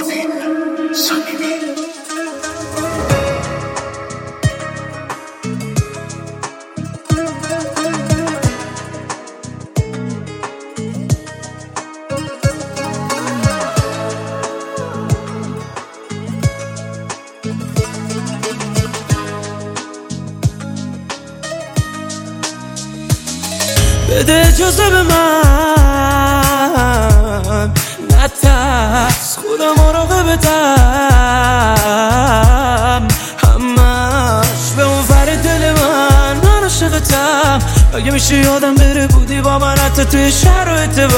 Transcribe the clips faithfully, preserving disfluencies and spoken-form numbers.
پروین صمیمی. بده اجازه به من نترس، خودم مراقبتم، همش به اون ور دل من من عاشقتم. اگه میشه یادم بره بودی با من حتی توی شرایط بد.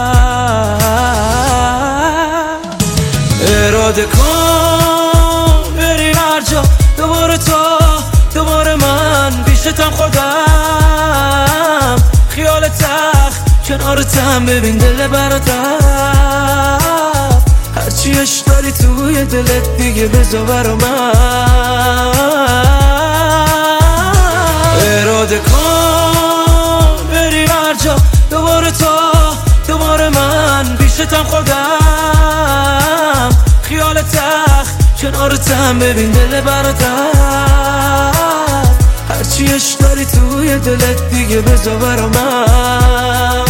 اراده کن بریم هر جا، دوباره تو دوباره من پیشتم خودم، خیال تخت کنارتم، ببین دل برات رفت. هرچی عشق داری توی دلت دیگه بذار برا من. اراده کن بریم هر جا، دوباره تو دوباره من پیشتم خودم، خیال تخت کنارتم، ببین دل برات رفت. هرچی عشق داری توی دلت دیگه بذار برا من.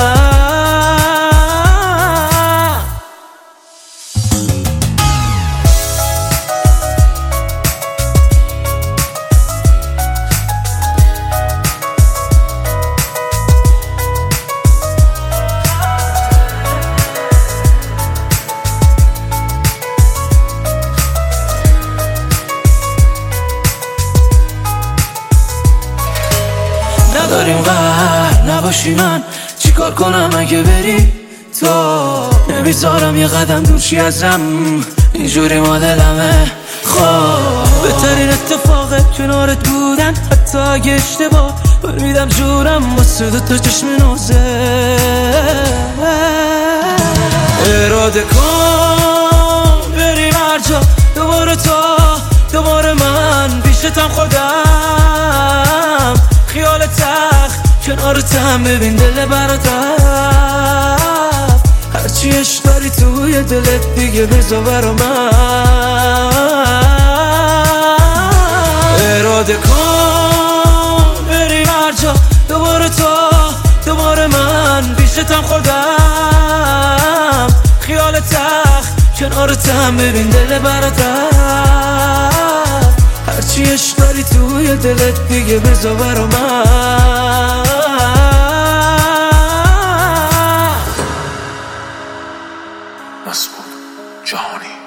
نداریم قهر نباشی، من چیکار کنم اگه بری تو؟ نمیذارم یه قدم دورشی ازم، اینجوری ما دلمه. خب بهترین اتفاق کنارت بودن، حتی اگه اشتباه برمیدم جورم واسه دوتا چشم نوزه. اراده کن بریم هر جا، دوباره تو دوباره من پیشتم خودم، خیال تخت کنارتم، ببین دل برات رفت. هرچی عشق داری توی دلت دیگه بذار برا من. اراده کن بریم هر جا، دوباره تو دوباره من پیشتم خودم، خیال تخت کنارتم، ببین دل برات رفت. هرچی عشق داری توی دلت دیگه بذار برا من. مسعود جهانی.